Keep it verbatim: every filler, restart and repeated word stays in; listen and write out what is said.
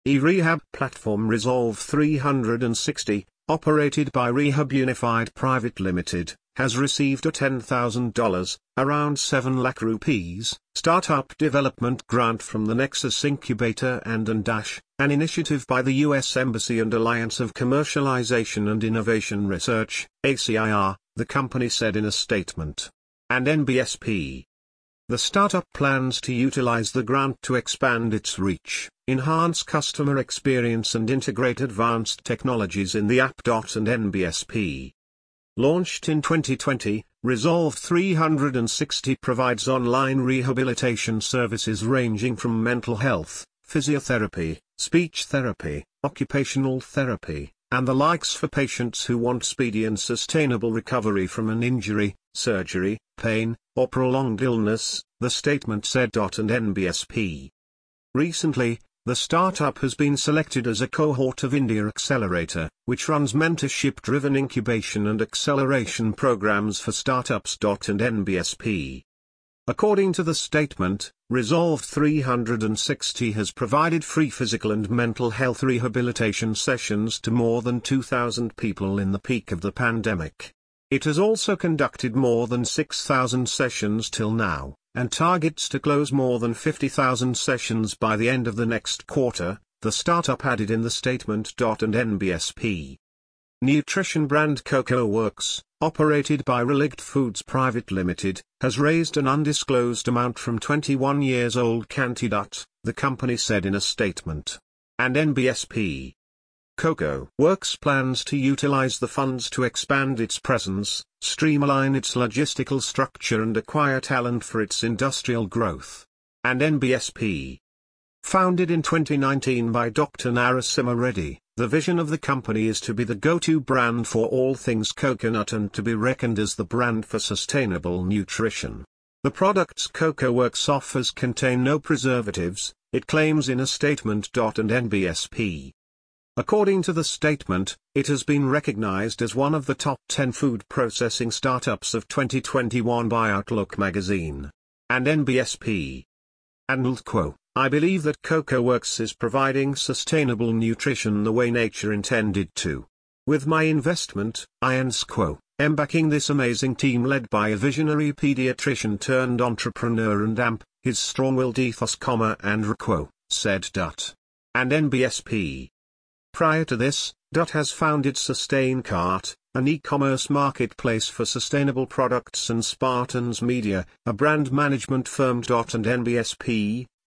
E-rehab platform Resolve three sixty, operated by Rehab Unified Private Limited, has received a ten thousand dollars, around seven lakh rupees, startup development grant from the Nexus Incubator and Andash, an initiative by the U S Embassy and Alliance of Commercialization and Innovation Research, A C I R, the company said in a statement. And N B S P. The startup plans to utilize the grant to expand its reach, enhance customer experience and integrate advanced technologies in the app. And N B S P. Launched in twenty twenty, Resolve three sixty provides online rehabilitation services ranging from mental health, physiotherapy, speech therapy, occupational therapy, and the likes for patients who want speedy and sustainable recovery from an injury, surgery, pain, or prolonged illness, the statement said. And N B S P. Recently, the startup has been selected as a cohort of India Accelerator, which runs mentorship-driven incubation and acceleration programs for startups. And N B S P. According to the statement, Resolve three sixty has provided free physical and mental health rehabilitation sessions to more than two thousand people in the peak of the pandemic. It has also conducted more than six thousand sessions till now, and targets to close more than fifty thousand sessions by the end of the next quarter, the startup added in the statement. And N B S P. Nutrition brand CocoWorks, operated by Relict Foods Private Limited, has raised an undisclosed amount from twenty-one years old Kanti. The company said in a statement. And N B S P. CocoWorks plans to utilize the funds to expand its presence, streamline its logistical structure and acquire talent for its industrial growth. And N B S P. Founded in twenty nineteen by Doctor Narasimha Reddy, the vision of the company is to be the go-to brand for all things coconut and to be reckoned as the brand for sustainable nutrition. The products CocoWorks offers contain no preservatives, it claims in a statement. And N B S P. According to the statement, it has been recognized as one of the top ten food processing startups of twenty twenty-one by Outlook magazine. And N B S P. And quote, I believe that CocoWorks is providing sustainable nutrition the way nature intended to. With my investment, I am backing this amazing team led by a visionary pediatrician turned entrepreneur and A M P, his strong-willed ethos, and quote, said. And N B S P. Prior to this, has founded SustainCart, an e-commerce marketplace for sustainable products, and Spartans Media, a brand management firm. And N B S P.